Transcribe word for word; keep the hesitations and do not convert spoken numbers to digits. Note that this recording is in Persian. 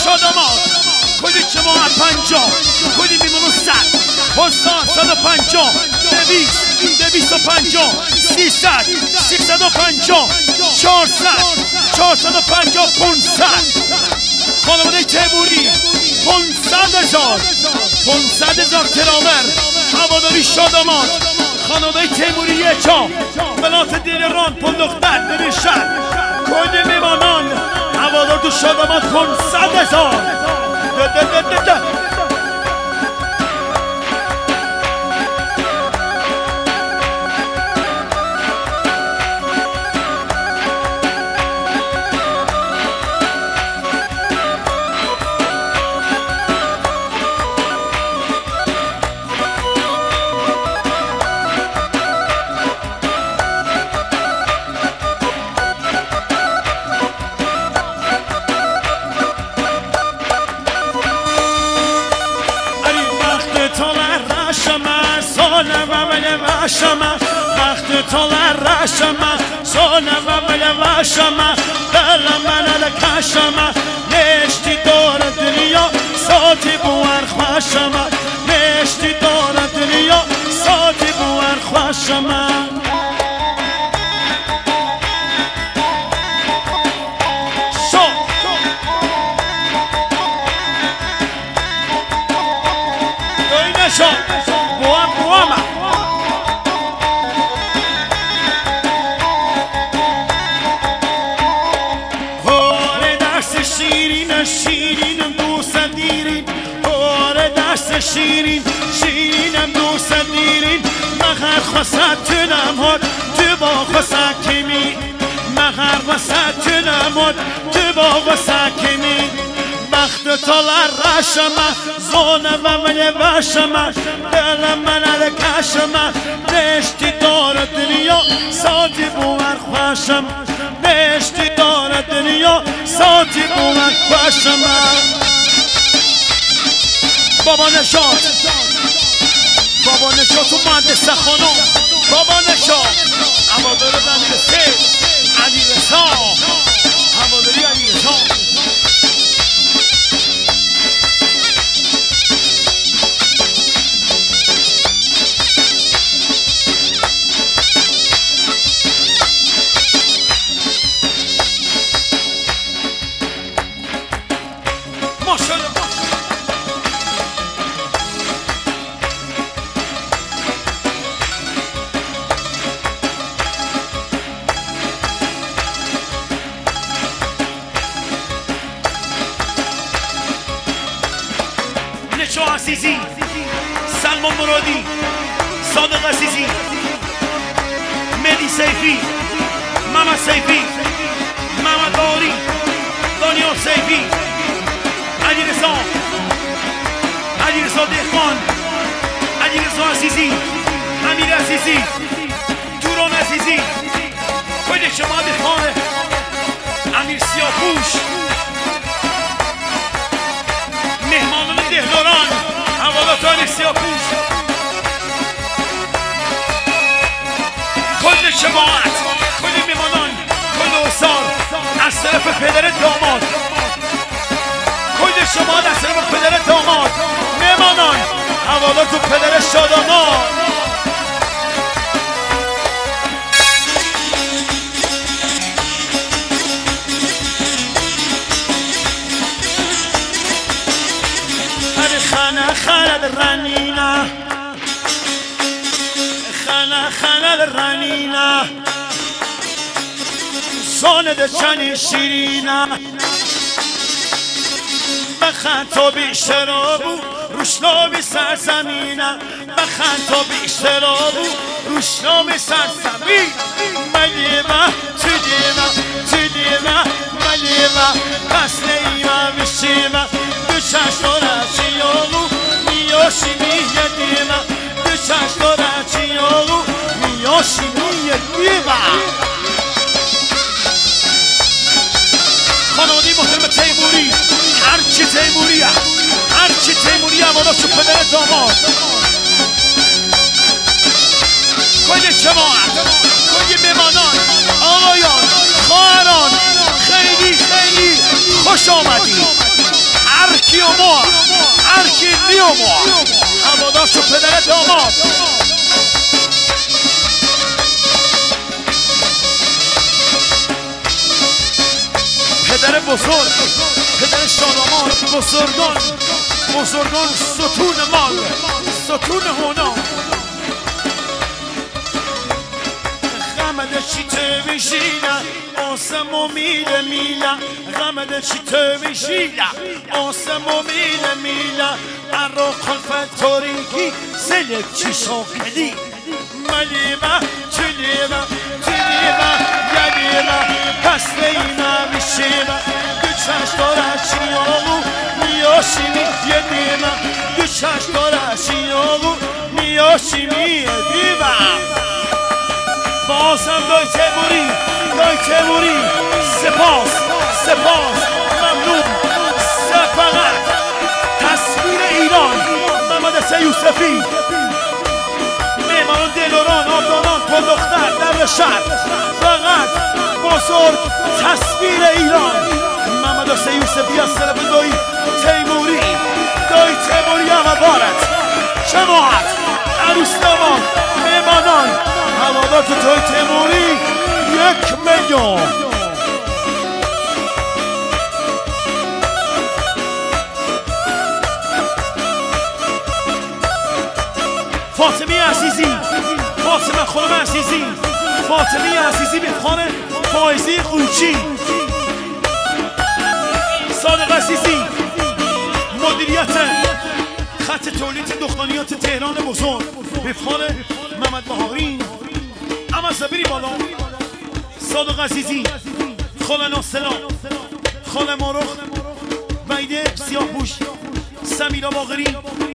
شادامات کلی جماعت پنجاه کلی میمونو صد پستان صد و پنجاه دویست دویست و پنجاه سیصد سیصد و پنجاه چهارصد چهارصد و پنجاه پونصد خانواده تیموری پونصد هزار پونصد هزار تراور هواداری شادامات خانواده تیموری یچا بلات دیران پندختر نمیشن کل میمانان هوادار تو شادامات پونصد هزار شما وقت طلع رشما سونم اول وشما دلم من الکشما نشتی دور دنیا ساتی بوار خوشما نشتی دور دنیا ساتی بوار خوشما شو دوی نشو بوام بوام شیرینم دوست دیرین آره دست شیرین شیرینم دوست دیرین مخر خواست تنم تو با خواست کمی مخر خواست تنم تو با خواست کمی وقت طلع رشما زونم اول وشما دلم من الکشما نشتی دار دنیا ساتی بوار خوشم نشتی دار دنیا ساتی بوار خوشم بابا نشاد بابا نشاد تو مهندسه خانم بابا نشاد هوادار دنیر سه علی رضا هواداری علی رضا نشو عزیزی سلمان مرادی صادق عزیزی مهدی سیفی محمد سیفی محمد باری دانیال سیفی علی رضا علی رضا دهقان علی رضا عزیزی امیر عزیزی توران عزیزی کل شما دهقان امیر سیاپوش مهمانان دهداران هواداران سیاپوش کل جماعت کل میمانان کل اسار از طرف پدر داماد کل شما از طرف پدر داماد میمانان هوادار تو پدر شادامات خانه خانه رنینا خانه خانه رنینا سونه ده چنی شیرینا بخن تو بیشترابو روشنامی سرزمینم بخن تو بیشترابو روشنامی سرزمین ملیمه تو دیمه تو دیمه ملیمه پس نیمه بشیمه دو چشم رچی یالو میاشی میه دیمه دو چشم رچی یالو میاشی میه دیمه خانوادی محترم تیموری هرچی تیموریه هرچی تیموریه والا شو پدر داماد کل جماعت کل میمانان آقایان خواهران خیلی خیلی خوش آمدید لیومو هرکی لیومو هوادارش و پدر داماد پدر بزرگ پدر شادامان بزرگان بزرگان ستون مال ستون هونا غمده چی تو بشیله آسم و میله میله غمده چی تو بشیله آسم و میله میله ارا خلفت تاریکی سلک چی شاکلی ملیمه چلیمه چلیمه یلیمه پس لیمه بشیمه دوچش داره چیاغو میاشیمی یدیمه دوچش داره چیاغو میاشیمی یدیمه بازم دای تیموری دای تیموری سپاس سپاس ممنون سفقت تصویر ایران محمد حسین یوسفی میمانان دلوران آبدانان پردختر در شهر فقط بزرگ تصویر ایران محمد حسین یوسفی از طرف دای تیموری دای تیموری هوادارت جماعت عروس داماد میمانان هوادار تو توی تیموری یک میلیون فاطمه عزیزی فاطمه خانم عزیزی فاطمه عزیزی به خانه فایزی قوچی صادق عزیزی مدیریت خط تولید دخانیات تهران بزرگ به خانه محمد بهارین اما زبیری بالا صادق عزیزی خاله ناصرا خاله مارخ ویده سیاه پوش سمیرا باقری